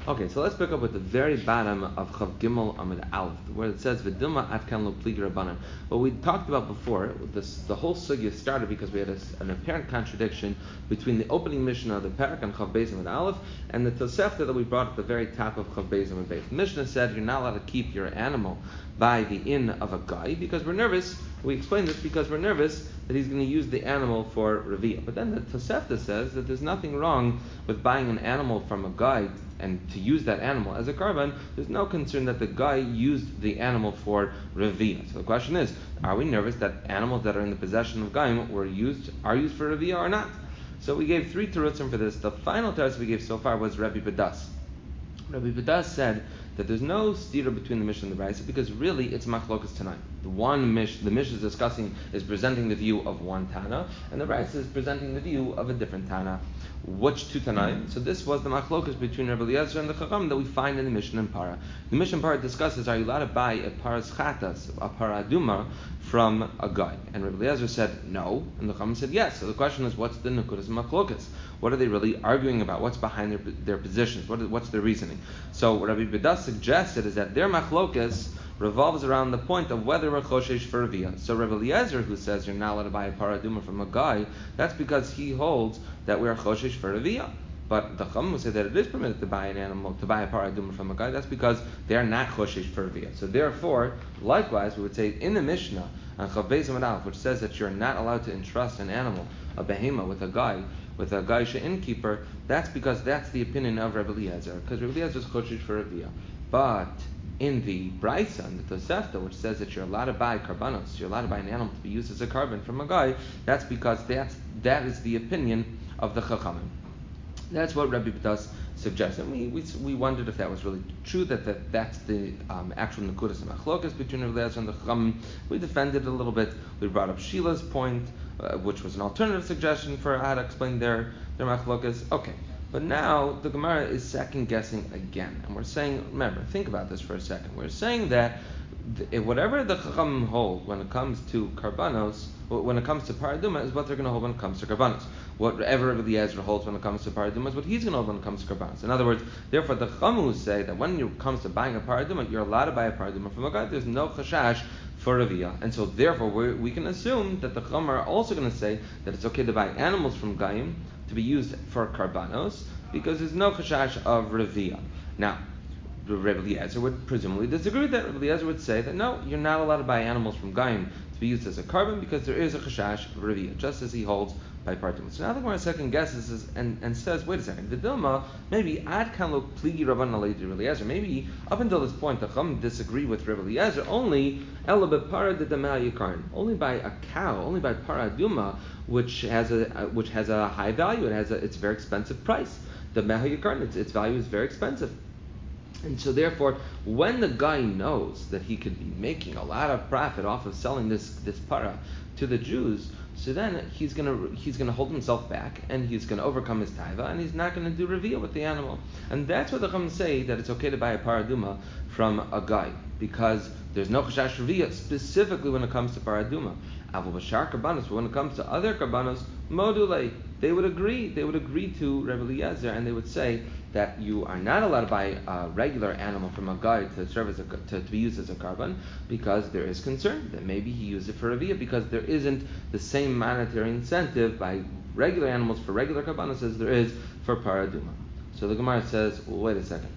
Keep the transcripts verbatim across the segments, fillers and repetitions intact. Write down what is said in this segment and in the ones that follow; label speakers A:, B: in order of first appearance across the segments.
A: Okay, so let's pick up at the very bottom of Chav Gimel Amid Aleph, where it says V'dilma Atkan Lo Pligi Rabbanan. What we talked about before, this, the whole sugya started because we had a, an apparent contradiction between the opening Mishnah of the Parak on Chav Beis Amid Aleph and the Tosefta that we brought at the very top of Chav Beis Amid Beis. The Mishnah said you're not allowed to keep your animal by the inn of a guy because we're nervous. We explained this because we're nervous that he's going to use the animal for Revi'ah. But then the Tosefta says that there's nothing wrong with buying an animal from a guy and to use that animal as a karban. There's no concern that the guy used the animal for Revi'ah. So the question is, are we nervous that animals that are in the possession of Gaim were used, are used for Revi'ah or not? So we gave three terutzim for this. The final teretz we gave so far was Rabbi Badas. Rabbi Badas said that there's no stira between the Mishnah and the Brisa because really it's machlokas tonight. The one Mish, the Mishnah is discussing is presenting the view of one Tana, and the Brisa is presenting the view of a different Tana. Which two Tanaim? So this was the machlokas between Rabbi Eliezer and the Chacham that we find in the Mishnah and Para. The Mishnah and Para discusses, are you allowed to buy a paras chatas, a paraduma, from a guy? And Rabbi Eliezer said no, and the Chacham said yes. So the question is, what's the nekudas machlokas? What are they really arguing about? What's behind their their positions? What, what's their reasoning? So what Rabbi Badas suggested is that their machlokas revolves around the point of whether we're choshesh for Revi'ah. So Rabbi Eliezer, who says you're not allowed to buy a paraduma from a guy, that's because he holds that we are choshesh for Revi'ah. But the Chacham say that it is permitted to buy an animal, to buy a paraduma from a guy. That's because they are not choshesh for Revi'ah. So therefore, likewise, we would say in the Mishnah on Chav Beis Amud Aleph, which says that you're not allowed to entrust an animal, a behema, with a guy, with a gaisha innkeeper, that's because that's the opinion of Rabbi Eliezer, because Rabbi Eliezer is choshesh for Revi'ah. But in the Brisa, in the Tosefta, which says that you're allowed to buy karbanos, you're allowed to buy an animal to be used as a carbon from a guy, that's because that's, that is the opinion of the Chachamim. That's what Rabbi Badas suggests. And we, we we wondered if that was really true, that, that that's the um, actual nekudas and machlokas between Rabbi Eliezer and the Chachamim. We defended it a little bit. We brought up Shila's point, uh, which was an alternative suggestion for how to explain their, their machlokas. Okay. But now the Gemara is second guessing again, and we're saying, remember, think about this for a second. We're saying that th- whatever the Chacham hold when it comes to karbanos, when it comes to paraduma, is what they're going to hold when it comes to karbanos. Whatever Rabbi Eliezer holds when it comes to paraduma is what he's going to hold when it comes to karbanos. In other words, therefore, the Chacham say that when it comes to buying a paraduma, you're allowed to buy a paraduma from a guy. There's no chashash for Revi'ah. And so therefore we we can assume that the Chacham are also going to say that it's okay to buy animals from Gaim to be used for karbanos because there's no chashash of Revi'ah. Now, Rabbi Eliezer would presumably disagree with that. Rabbi Eliezer would say that no, you're not allowed to buy animals from Gaim to be used as a carbon because there is a chashash of Revi'ah, just as he holds by Partim. So now the Gemara second guesses is, and, and says, wait a second, the Dilma, maybe ad kan lo pligi Rabban alei Rabbi Eliezer. Maybe up until this point the Chacham disagree with Rabbi Eliezer only ela bepara de damah yikarin, only by a cow, only by paraduma, which has a which has a high value. It has a it's a very expensive price. The meha yikarin, its its value is very expensive. And so therefore, when the guy knows that he could be making a lot of profit off of selling this, this para to the Jews, so then he's gonna he's gonna hold himself back and he's gonna overcome his taiva and he's not gonna do reveal with the animal. And that's what the Chacham say, that it's okay to buy a paraduma from a guy because there's no chashash reveal specifically when it comes to paraduma. Aval b'shar karbanos, but when it comes to other karbanos, module, they would agree. They would agree to Rabbi Eliezer, and they would say that you are not allowed to buy a regular animal from a guy to serve as a, to, to be used as a carbon because there is concern that maybe he used it for Revi'ah because there isn't the same monetary incentive by regular animals for regular karbanos as there is for paraduma. So the Gemara says, well, wait a second.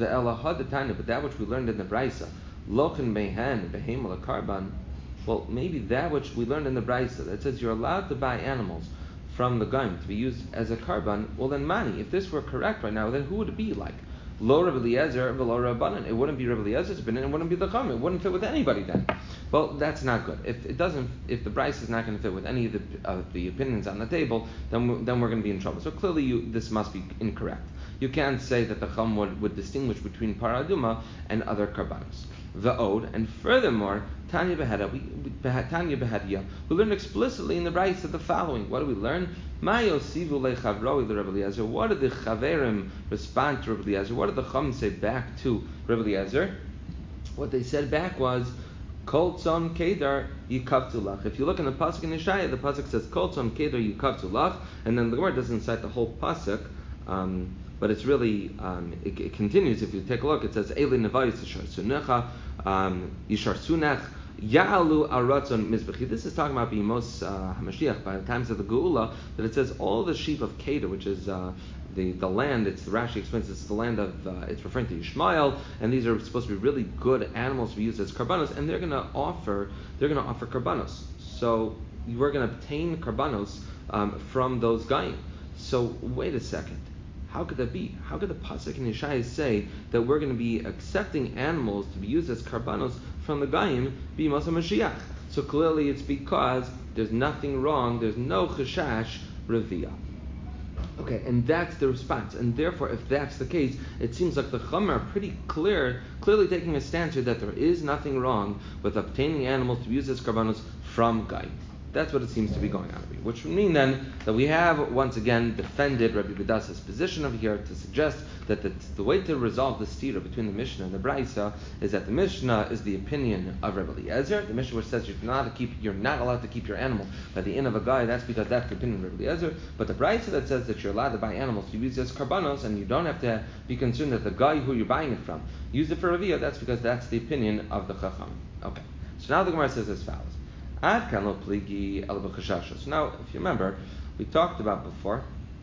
A: But that which we learned in the Brisa, lochen behen behemal karban. Well, maybe that which we learned in the Brisa that says you're allowed to buy animals from the Gaim to be used as a carbon. Well, then mani, if this were correct right now, then who would it be like? Lo Rabbi Eliezer, v'lo Rabbanan. It wouldn't be Rabbi Eliezer's opinion. It wouldn't be the Chacham. It wouldn't fit with anybody then. Well, that's not good. If it doesn't, if the Brisa is not going to fit with any of the uh, the opinions on the table, then we're, then we're going to be in trouble. So clearly, you, this must be incorrect. You can't say that the Chacham would, would distinguish between paraduma and other karbanos. The Ode, and furthermore, Tanya Beheda, we, Tanya Behedia, we learn explicitly in the Brisa the following. What do we learn? Mayo sivu lechavroi Rabbi Eliezer. What did the Chaverim respond to Rabbi Eliezer? What did the Chum say back to Rabbi Eliezer? What they said back was, Kol tzon kedar yikavtu lach. If you look in the pasuk in Yeshaya, the pasuk says Kol tzon kedar yikavtu lach, and then the Gemara doesn't cite the whole pasuk. Um, but it's really, um, it, it continues. If you take a look, it says, Eli Nevayis Yishar Sunecha, um, Yishar Sunech, Ya'alu Aratzon Mizbechi. This is talking about Bimos uh, HaMashiach, by the times of the Geula, that it says all the sheep of Kedar, which is uh, the, the land, it's the Rashi explains it's the land of, uh, it's referring to Yishmael, and these are supposed to be really good animals to be used as karbanos, and they're going to offer, they're going to offer karbanos. So we're going to obtain karbanos um, from those Gaim. So wait a second. How could that be? How could the pasuk in Yeshaya say that we're going to be accepting animals to be used as karbanos from the Gaim b'mos HaMashiach? So clearly it's because there's nothing wrong, there's no chashash revia. Okay, and that's the response. And therefore, if that's the case, it seems like the Chum are pretty clear, clearly taking a stance here that there is nothing wrong with obtaining animals to be used as karbanos from Gaim. That's what it seems to be going on, which would mean then that we have once again defended Rabbi Badas's position over here to suggest that the, the way to resolve the stira between the Mishnah and the Braisa is that the Mishnah is the opinion of Rabbi Eliezer. The Mishnah which says you're not, to keep, you're not allowed to keep your animal by the inn of a guy, that's because that's the opinion of Rabbi Eliezer. But the Braisa that says that you're allowed to buy animals to use as karbanos and you don't have to be concerned that the guy who you're buying it from used it for Raviyah, that's because that's the opinion of the Chacham. Okay, so now the Gemara says as follows. So now, if you remember, we talked about before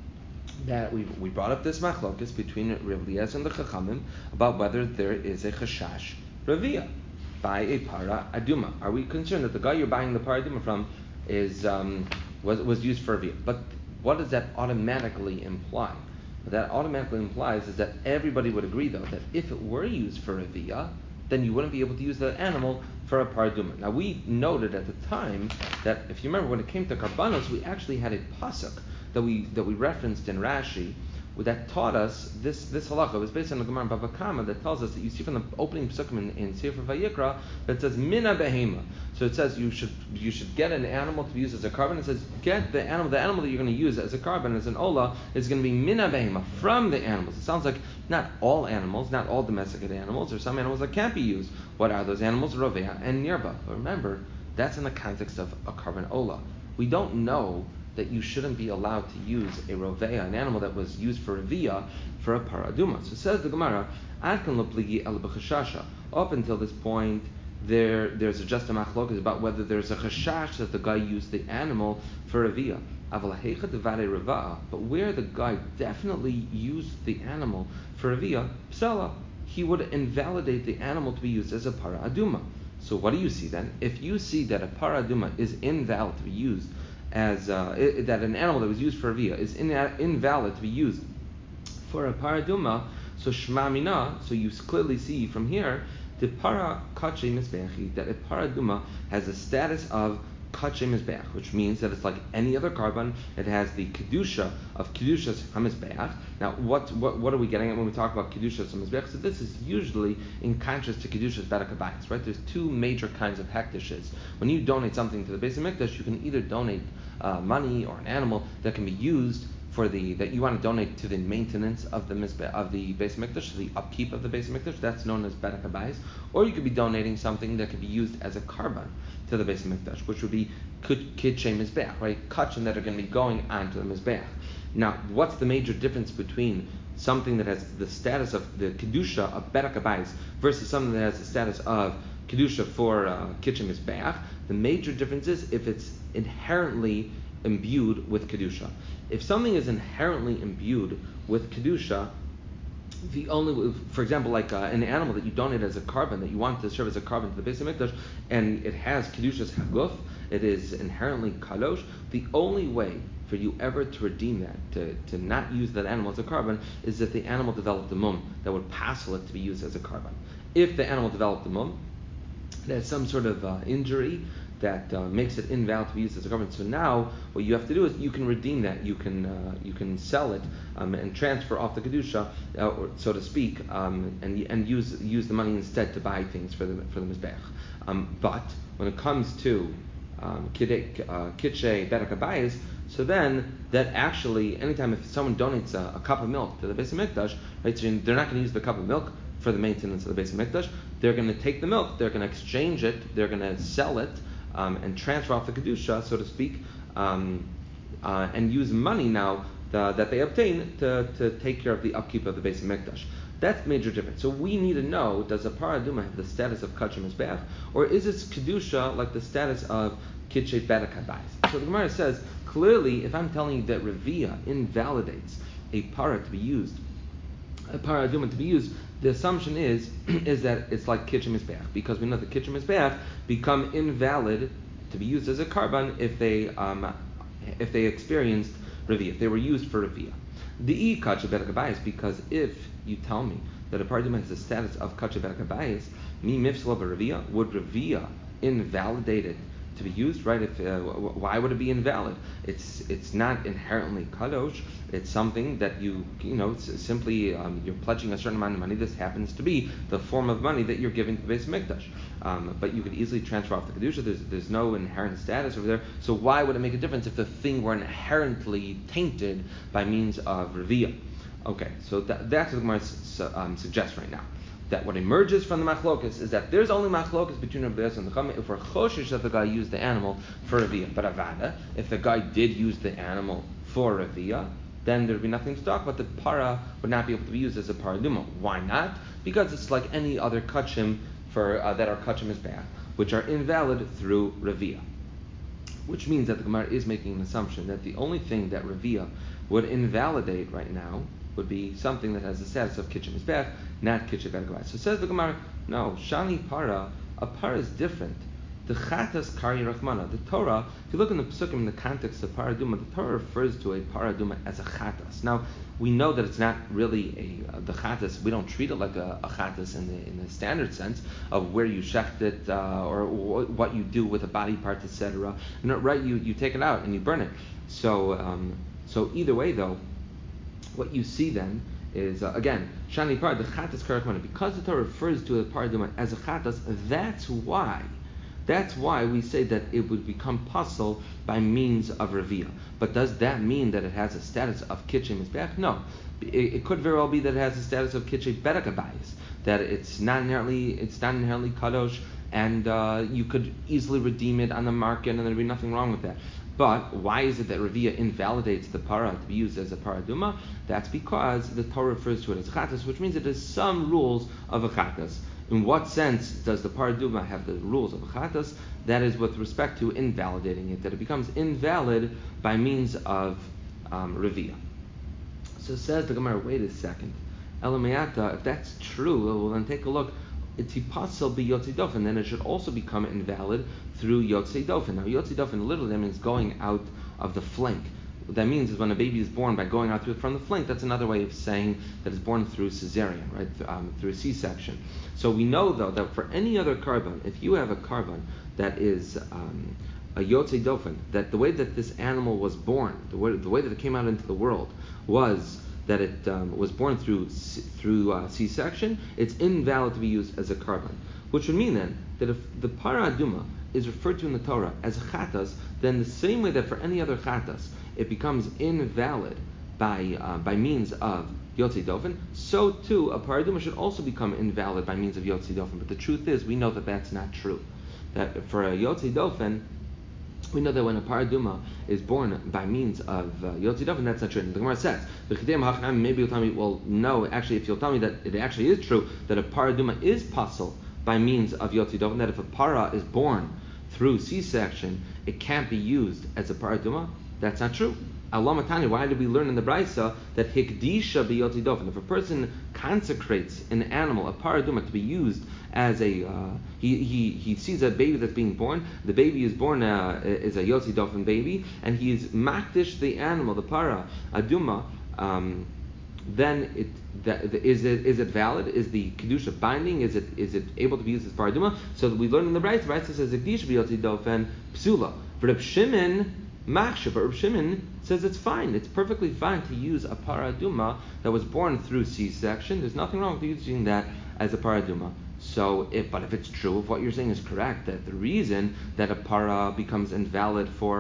A: that we we brought up this machlokes between Rabbi Eliezer and the Chachamim about whether there is a chashash raviyah by a para aduma. Are we concerned that the guy you're buying the para aduma from is um, was was used for raviyah? But what does that automatically imply? What that automatically implies is that everybody would agree, though, that if it were used for raviyah, then you wouldn't be able to use the animal for a paraduma. Now we noted at the time that if you remember when it came to karbanos, we actually had a pasuk that we that we referenced in Rashi that taught us this this halacha. It was based on the Gemara in Bava Kama that tells us that you see from the opening psukim in, in Sefer Vayikra that it says mina behema. So it says you should you should get an animal to be used as a carbon. It says get the animal the animal that you're going to use as a carbon as an ola is going to be mina behema from the animals. It sounds like not all animals, not all domesticated animals. There's some animals that can't be used. What are those animals? Rovea and nirba. But remember, that's in the context of a carbon ola. We don't know that you shouldn't be allowed to use a rovea, an animal that was used for raviyah, for a paraduma. So says the Gemara, Adkan lopligi el b'chashasha. Up until this point, there there's a just a machlokas about whether there's a chashash that the guy used the animal for raviyah. Avalahecha devare rava, but where the guy definitely used the animal for raviyah, psala, he would invalidate the animal to be used as a paraduma. So what do you see then? If you see that a paraduma is invalid to be used as uh, it, that an animal that was used for raviyah is in, invalid to be used for a paraduma, so shma mina, so you clearly see from here the para kache mizbeach, that a paraduma has a status of kache mizbeach, which means that it's like any other carbon. It has the kedusha of kedushas hamizbeach. Now, what, what what are we getting at when we talk about kedushas hamizbeach? So this is usually in contrast to kedushas berakabayis, right? There's two major kinds of hekdushes. When you donate something to the Beis Hamikdash, you can either donate uh, money or an animal that can be used for the that you want to donate to the maintenance of the mizbeh, of the Beis Hamikdash, the upkeep of the Beis Hamikdash. That's known as berakabayis. Or you could be donating something that could be used as a carbon to the Beis Hamikdash, which would be kidshei mizbeach, right? Kachim that are going to be going onto the mizbeach. Now, what's the major difference between something that has the status of the kedusha of berakabayis versus something that has the status of kedusha for uh, kidshei mizbeach? The major difference is if it's inherently imbued with kedusha. If something is inherently imbued with kedusha, the only, for example, like uh, an animal that you donate as a carbon, that you want to serve as a carbon to the Beis Hamikdash, and it has kedushas haguf, it is inherently kadosh. The only way for you ever to redeem that, to, to not use that animal as a carbon, is if the animal developed a mum that would passel it to be used as a carbon. If the animal developed a mum, there's some sort of uh, injury that uh, makes it invalid to be used as a carbon. So now what you have to do is you can redeem that. You can uh, you can sell it um, and transfer off the kedusha, uh, or, so to speak, um, and and use use the money instead to buy things for the for the mizbeach. Um, but when it comes to um, kidshei berakabayis, so then that actually anytime if someone donates a, a cup of milk to the Beis Hamikdash, right, so they're not going to use the cup of milk for the maintenance of the Beis Hamikdash. They're going to take the milk, they're going to exchange it, they're going to sell it. Um, and transfer off the kedusha, so to speak, um, uh, and use money now the, that they obtain to, to take care of the upkeep of the Beis Hamikdash. That's major difference. So we need to know, does a paraduma have the status of Kachim Mizbeach, or is its Kedusha like the status of Kitchet Bedek HaBayis? So the Gemara says, clearly, if I'm telling you that Revia invalidates a para to be used, a paraduma to be used, the assumption is is that it's like Kitchem Mizbeach, because we know that Kitchem Mizbeach become invalid to be used as a karban if they um, if they experienced Revia, if they were used for Revia. The E Kacheh Bedek HaBayis, because if you tell me that a paraduma has the status of Kacheh Bedek HaBayis, mi mifsla Revia, would Revia invalidate it to be used, right? If uh, why would it be invalid? It's it's not inherently kadosh. It's something that you you know simply um, you're pledging a certain amount of money. This happens to be the form of money that you're giving to the Beis Hamikdash. Um, but you could easily transfer off the kedusha. There's there's no inherent status over there. So why would it make a difference if the thing were inherently tainted by means of revia? Okay, so that, that's what the Gemara su- um, suggests right now. That what emerges from the machlokas is that there's only machlokas between Rabbi Yosef and the Chachamim if we're choshish that the guy used the animal for Revia. But Avada, if the guy did use the animal for Revia, then there'd be nothing to talk about. The para would not be able to be used as a paraduma. Why not? Because it's like any other kachim for uh, that are kachim is bad, which are invalid through Revia. Which means that the Gemara is making an assumption that the only thing that Revia would invalidate right now would be something that has the status of Kitchen Mizbeach, not Kitchen Bedek. So says the Gemara, no, Shani Para, a para is different. The Chatas Kari Rachmana, the Torah, if you look in the Pesukim in the context of Paraduma, the Torah refers to a Paraduma as a Chatas. Now, we know that it's not really a, uh, the Chatas, we don't treat it like a, a Chatas in the in the standard sense of where you shecht it, uh, or, or what you do with a body part, et cetera. You know, right, you, you take it out and you burn it. So, um, so either way though, what you see then is, uh, again, Shani Par, the Chatas Karakmana, because the Torah refers to the Paraduma as a Chatas, that's why, that's why we say that it would become possible by means of Revia. But does that mean that it has a status of Kitchem Mizbeach? No. It, it could very well be that it has a status of Kitchem Bedek HaBayis, that it's not inherently, it's not inherently Kadosh, and uh, you could easily redeem it on the market, and there'd be nothing wrong with that. But why is it that Revia invalidates the para to be used as a paraduma? That's because the Torah refers to it as chatas, which means it has some rules of a chatas. In what sense does the paraduma have the rules of a chatas? That is with respect to invalidating it, that it becomes invalid by means of um, Revia. So says the Gemara, wait a second. Elamayata, if that's true, well then take a look. It's hipassel be Yotzei Dofen, then it should also become invalid through Yotzei Dofen. Now, Yotzei Dofen literally that means going out of the flank. What that means is when a baby is born by going out through from the flank, that's another way of saying that it's born through cesarean, right? Um, through a C-section. So we know though that for any other carbon, if you have a carbon that is um, a Yotzei Dofen, that the way that this animal was born, the way, the way that it came out into the world was that it um, was born through through uh, C-section, it's invalid to be used as a carbon. Which would mean then that if the para aduma is referred to in the Torah as a chatas, then the same way that for any other chatas it becomes invalid by uh, by means of Yotzei Dofen, so too a para aduma should also become invalid by means of Yotzei Dofen. But the truth is, we know that that's not true. That for a Yotzei Dofen, we know that when a paraduma is born by means of uh, Yotzei Dofen, that's not true. And the Gemara says, maybe you'll tell me, well, no, actually, if you'll tell me that it actually is true, that a paraduma is possible by means of Yotzei Dofen, that if a para is born through C-section, it can't be used as a paraduma, that's not true. Allah Matani, why did we learn in the Braisa that hikdisha be Yotzei Dofen? If a person consecrates an animal, a paraduma, to be used as a, uh, he, he he sees a baby that's being born, the baby is born uh, is a Yotzei Dofen baby, and he is makdish the animal, the para aduma, um, then it that, is it is it valid? Is the kedusha binding? Is it is it able to be used as paraduma? So we learn in the Braisa, Braisa says hikdisha be Yotzei Dofen psula. For Reb Shimon Machshav, but Reb Shimon says it's fine. It's perfectly fine to use a paraduma that was born through C-section. There's nothing wrong with using that as a paraduma. So, if but if it's true, if what you're saying is correct, that the reason that a para becomes invalid for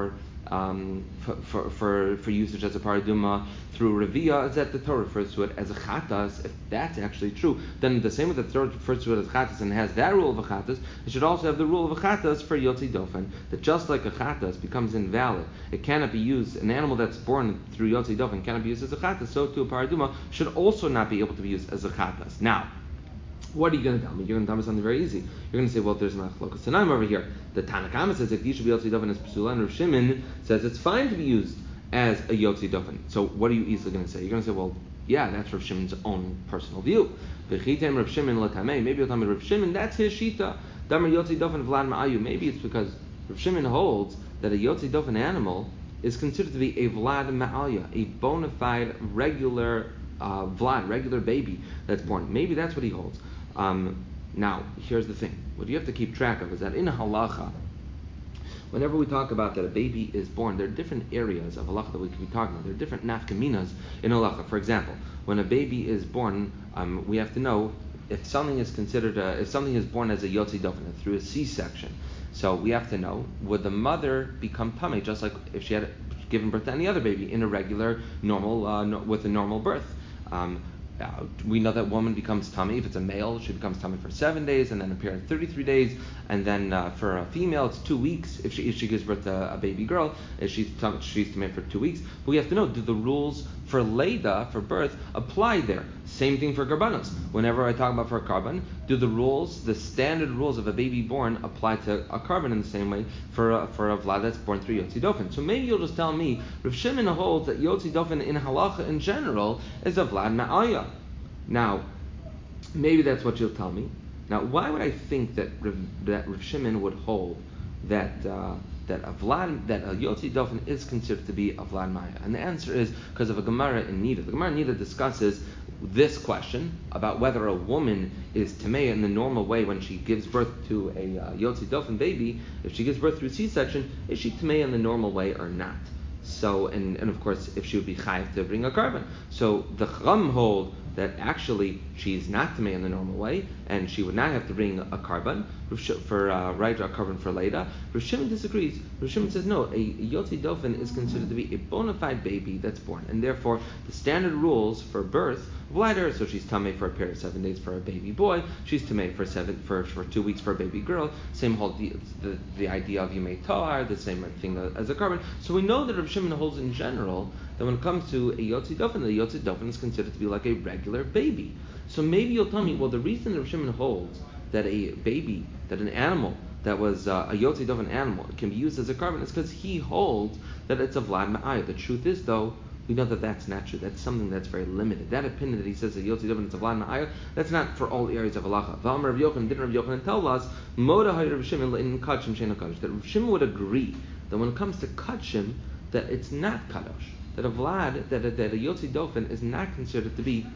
A: um, for, for, for for usage as a paraduma through Revia is that the Torah refers to it as a chatas. If that's actually true, then the same way that the Torah refers to it as chatas and has that rule of a chatas, it should also have the rule of a chatas for Yotzi Dofen, that just like a chatas becomes invalid, it cannot be used, an animal that's born through Yotzi Dofen cannot be used as a chatas, so too a paraduma should also not be able to be used as a chatas. Now, what are you going to tell me? You're going to tell me something very easy. You're going to say, well, there's an achlokas tanaim over here. The Tanna Kama says if you should be Yotzi Dofen as psula, and Rav Shimon says it's fine to be used as a Yotzi Dofen. So what are you easily going to say? You're going to say, well, yeah, that's Rav Shimon's own personal view. V'chitem Rav Shimon l'tamei. Maybe you'll tell me Rav Shimon, that's his shita. Damar Yotzi Dofen vlad ma'ayu. Maybe it's because Rav Shimon holds that a Yotzi Dofen animal is considered to be a vlad ma'alya, a bona fide regular uh, vlad, regular baby that's born. Maybe that's what he holds. Um, now, here's the thing. What you have to keep track of is that in halacha, whenever we talk about that a baby is born, there are different areas of halacha that we could be talking about. There are different nafkaminas in halacha. For example, when a baby is born, um, we have to know if something is considered, a, if something is born as a yotzi dofen through a C-section. So we have to know, would the mother become tummy, just like if she had given birth to any other baby in a regular, normal, uh, no, with a normal birth? Um, Uh, we know that woman becomes tummy. If it's a male, she becomes tummy for seven days, and then a period of thirty-three days, and then uh, for a female, it's two weeks. If she if she gives birth to a baby girl, if she's tum- she's tummy for two weeks. But we have to know, do the rules for Leda, for birth, apply there? Same thing for karbanos. Whenever I talk about for a karban, do the rules, the standard rules of a baby born, apply to a karban in the same way for a, for a vlad that's born through Yotzi Dofen? So maybe you'll just tell me, Rav Shimon holds that Yotzi Dofen in halacha in general is a vlad ma'aya. Now, maybe that's what you'll tell me. Now, why would I think that Rav, that Rav Shimon would hold that uh, that a vlad, that a yotzi dofen is considered to be a vlad maya? And the answer is because of a Gemara in Nida. The Gemara in Nida discusses this question about whether a woman is tamei in the normal way when she gives birth to a uh, yotzi dofen baby. If she gives birth through C-section, is she tamei in the normal way or not? So, and, and of course, if she would be chayiv to bring a karban. So the Chacham hold that actually she's not tamei in the normal way, and she would not have to bring a karban for uh, right a karban for Leda. Rav Shimon disagrees. Rav Shimon says no, a, a yotzi dofen is considered to be a bona fide baby that's born, and therefore the standard rules for birth apply to her. So she's tamei for a period of seven days for a baby boy. She's tamei for seven for, for two weeks for a baby girl. Same hold the the, the idea of yimei tahar, the same thing as a karban. So we know that Rav Shimon holds in general that when it comes to a yotzi dofen, the yotzi dofen is considered to be like a regular baby. So maybe you'll tell me, well, the reason that Rav Shimon holds that a baby, that an animal that was uh, a yotzi dofen animal can be used as a karban is because he holds that it's a vlad ma'aya. The truth is, though, we know that that's not true. That's something that's very limited. That opinion that he says that yotzi dofen is a vlad ma'aya, that's not for all areas of halacha. V'amar Rav Yochanan, didn't Rav Yochanan tell us moda hay Rav Shimon le'in kachim she'ena kadosh, that Rav Shimon would agree that when it comes to kachim, that it's not kadosh, that a vlad, that a, that a yotzi dofen is not considered to be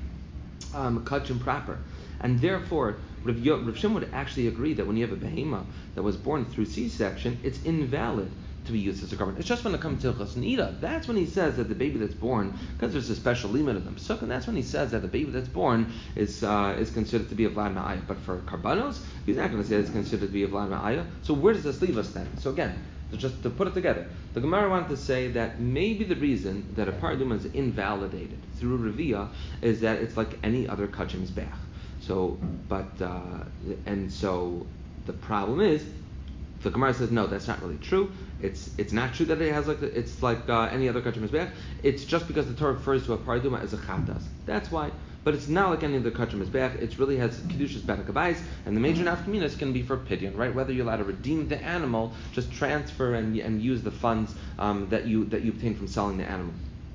A: um, kachim proper, and therefore Rav, Yo, Rav Shimon would actually agree that when you have a behema that was born through C-section, it's invalid to be used as a karban. It's just when it comes to Hilchos Nida, that's when he says that the baby that's born, because there's a special limit of them, so that's when he says that the baby that's born is uh, is considered to be a vlad ma'aya. But for karbanos, he's not going to say it's considered to be a vlad ma'aya. So where does this leave us then? So again, so just to put it together, the Gemara wanted to say that maybe the reason that a paraduma is invalidated through Revia is that it's like any other kachim's bach. So, but uh, and so the problem is, the Gemara says no, that's not really true. It's it's not true that it has like the, it's like uh, any other kachim mizbeach. It's just because the Torah refers to a paraduma as a chatas. That's why. But it's not like any other kachim mizbeach. It really has kedushas benakabayis, and the major nafkaminas can be for pidyon, right? Whether you're allowed to redeem the animal, just transfer and and use the funds um, that you that you obtain from selling the animal.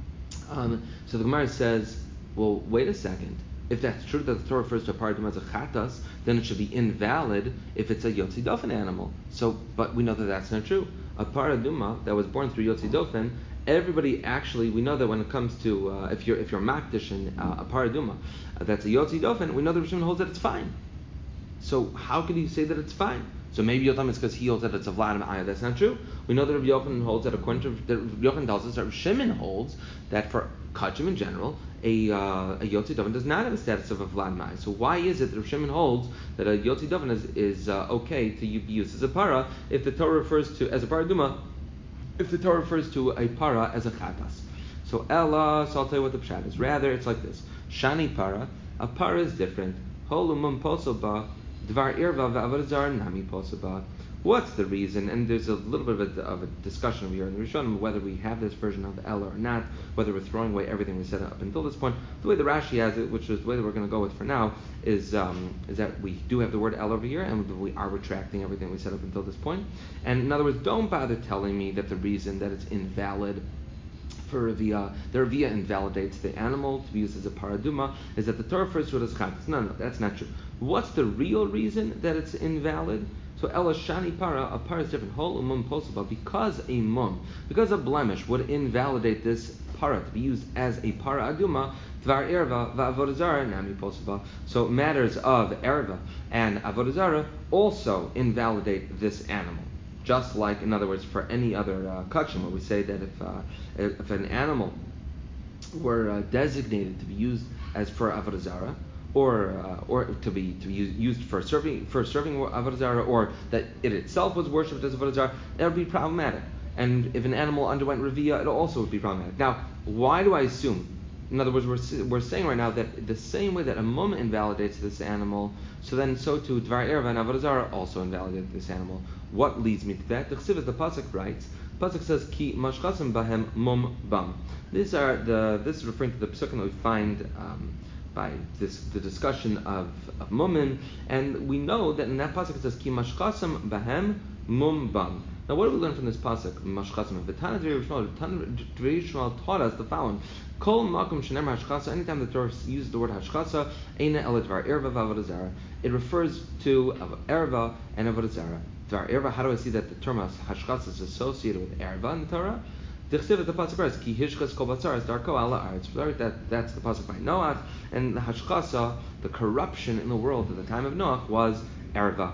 A: Um, so the Gemara says, well, wait a second. If that's true that the Torah refers to a paraduma as a chatas, then it should be invalid if it's a yotzi dofen animal. So, but we know that that's not true. A paraduma that was born through yotzi dofen, everybody actually, we know that when it comes to uh, if you're if you're makdish in uh, a paraduma uh, that's a yotzi dofen, we know that Rav Shimon holds that it's fine. So how could you say that it's fine? So maybe you'll tell me it's because he holds that it's a vlad ma'aya. That's not true. We know that Rav Yochanan holds that according to that Rav Yochanan tells us that Rav Shimon holds that for kachim in general, a uh, a yotzi dofen does not have a status of a vlad ma'aya. So why is it that Rav Shimon holds that a yotzi dofen is is uh, okay to be used as a para if the Torah refers to as a paraduma if the Torah refers to a para as a chatas. So Ella, so I'll tell you what the pshat is. Rather, it's like this. Shani para, a para is different. Holumum posoba, dvar irva v'avodah nami posoba. What's the reason? And there's a little bit of a, of a discussion over here in the Rishonim whether we have this version of Ella or not, whether we're throwing away everything we said up until this point. The way the Rashi has it, which is the way that we're going to go with for now, is um, is that we do have the word Ella over here, and we are retracting everything we said up until this point. And in other words, don't bother telling me that the reason that it's invalid for Raviyah, the Raviyah invalidates the animal to be used as a paraduma, is that the Torah refers to it as chatas. No, no, that's not true. What's the real reason that it's invalid? So Ela Shani Para, a para is different. Hol umum posaba, because a mum, because a blemish would invalidate this para to be used as a para aduma, Tvar erva va'avodah zara nami posaba. So matters of erva and avodah zara also invalidate this animal. Just like, in other words, for any other uh, kachim, where we say that if uh, if an animal were uh, designated to be used as for avodah zara, or uh, or to be to be used for serving for serving avodah zara, or that it itself was worshipped as avodah zara, that would be problematic. And if an animal underwent reviyah, it also would be problematic. Now, why do I assume? In other words, we're we're saying right now that the same way that a mum invalidates this animal, so then so too dvar erva and avodah zara also invalidate this animal. What leads me to that? The Chsiv, the pasuk writes. Pasuk says ki mashchasim bahem mum bam. These are the this is referring to the pasukim that we find. Um, by this the discussion of, of mumin, and we know that in that pasuk it says ki mashchasim bahem mum bam. Now what do we learn from this pasuk? Mashchasim. The Tana Dvei Yishmael taught us the following: Kol makom shenemar hashchasa. Anytime the Torah uses the word hashchasa, eina ela dvar erva v'avodah zara. It refers to erva and avodah zara. Dvar erva. How do I see that the term hashchasa is associated with erva in the Torah? The Chsiv, the pasuk writes, "Ki hishchas kol batzaras darko ala aretz." That that's the pasuk by Noach, and the hashchasa, the corruption in the world at the time of Noach, was erva.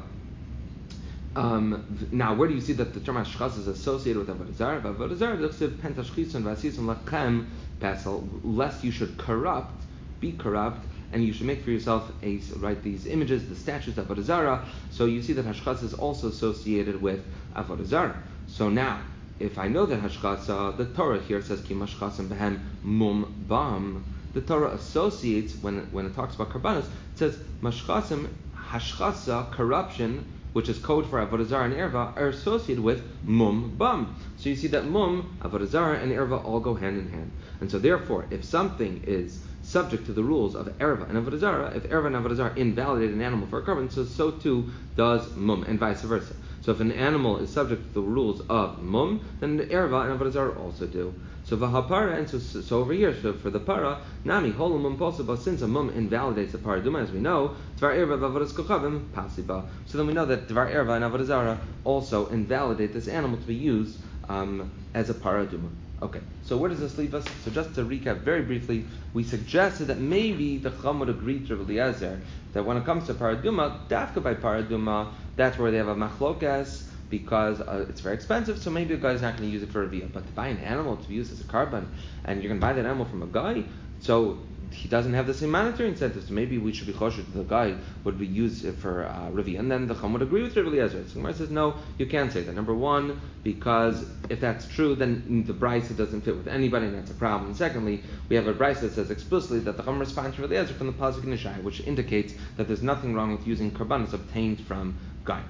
A: Um, now, where do you see that the term hashchasa is associated with avodah zara? Avodah zara, the Chsiv pentashchisun v'asisum lachem pesel, lest you should corrupt, be corrupt, and you should make for yourself a right these images, the statues of avodah zara. So you see that hashchasa is also associated with avodah zara. So now, if I know that hashchasa, the Torah here says ki mashchasim behem mum bam. The Torah associates when it, when it talks about karbanos, it says mashchasim hashchasa, corruption, which is code for avodah zara and erva, are associated with mum bam. So you see that mum, avodah zara, and erva all go hand in hand. And so therefore, if something is subject to the rules of erva and avodah zara, if erva and avodah zara invalidate an animal for a carbon, so so too does mum, and vice versa. So if an animal is subject to the rules of mum, then the erva and avodah zara also do. So v'hapara, and so, so over here, so for the para, nami holum mum possible, since a mum invalidates the paraduma, as we know, dvar erva v'avodas kochavim pasiba. So then we know that dvar erva and avodah zara also invalidate this animal to be used um, as a paraduma. Okay, so where does this leave us? So just to recap very briefly, we suggested that maybe the Chum would agree to Rabbi Eliezer that when it comes to paraduma, dafka by paraduma, that's where they have a machlokas, because uh, it's very expensive, so maybe a guy's not going to use it for a viyah. But to buy an animal to be used as a carbon, and you're going to buy that animal from a guy, so he doesn't have the same monetary incentives. So maybe we should be cautious that the guy would be used for uh, Ravi. And then the Chum would agree with Rabbi Eliezer. So Gemara says, no, you can't say that. Number one, because if that's true, then the brisa doesn't fit with anybody, and that's a problem. And secondly, we have a brisa that says explicitly that the Chum responds to Rabbi Eliezer from the pasuk in Yeshaya, which indicates that there's nothing wrong with using karbanos obtained from guy.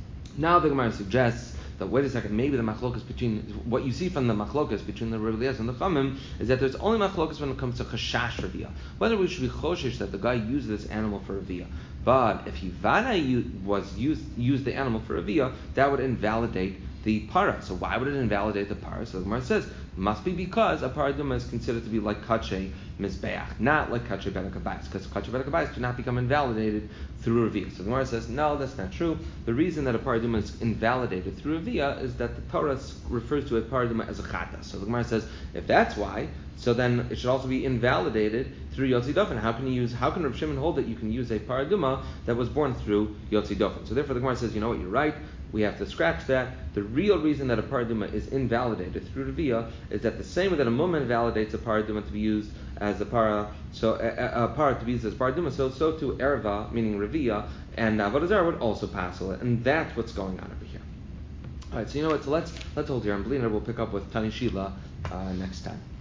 A: Now the Gemara suggests that, wait a second, maybe the machlokas between, what you see from the machlokas between the Rabbi Eliezer and the Chamim is that there's only machlokas when it comes to chashash reviyah, whether we should be choshesh that the guy used this animal for reviyah. But if Yivana was used used the animal for reviyah, that would invalidate the para. So why would it invalidate the para? So the Gemara says, must be because a paraduma is considered to be like kache mizbeach, not like kache bedakabayis, because kache bedakabayis do not become invalidated through reviyah. So the Gemara says, no, that's not true. The reason that a paraduma is invalidated through reviyah is that the Torah refers to a paraduma as a chata. So the Gemara says, if that's why, so then it should also be invalidated through Yotzi Dofen. How can you use? How can Rav Shimon hold that you can use a paraduma that was born through Yotzi Dofen? So therefore, the Gemara says, you know what, you're right. We have to scratch that. The real reason that a paraduma is invalidated through reviyah is that the same way that a mum invalidates a paraduma to be used as a para, so a, a, a para to be used as paraduma, so so too erva, meaning reviyah, and avodah zara would also pass it, and that's what's going on over here. All right, so you know what? So let's let's hold here on Bliner. We'll pick up with Tani Shila uh, next time.